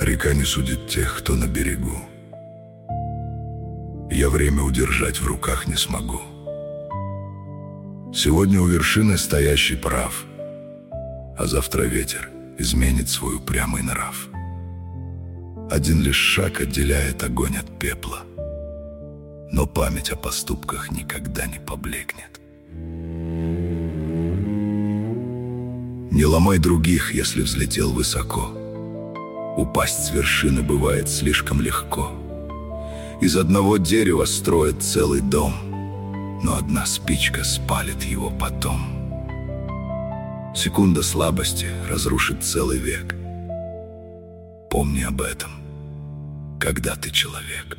Река не судит тех, кто на берегу. Я время удержать в руках не смогу. Сегодня у вершины стоящий прав, а завтра ветер изменит свой упрямый нрав. Один лишь шаг отделяет огонь от пепла, но память о поступках никогда не поблекнет. Не ломай других, если взлетел высоко. Упасть с вершины бывает слишком легко. Из одного дерева строят целый дом, но одна спичка спалит его потом. Секунда слабости разрушит целый век. Помни об этом, когда ты человек.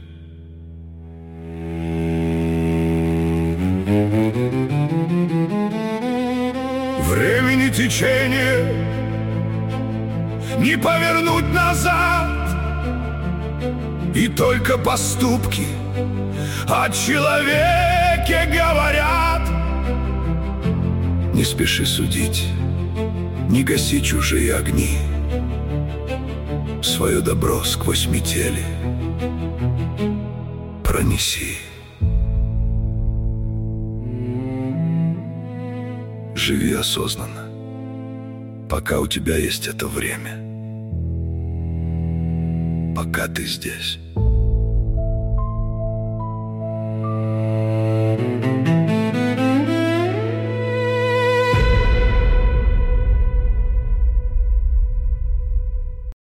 Времени течение не повернуть назад, и только поступки о человеке говорят. Не спеши судить, не гаси чужие огни. Свое добро сквозь метели пронеси. Живи осознанно, пока у тебя есть это время, пока ты здесь.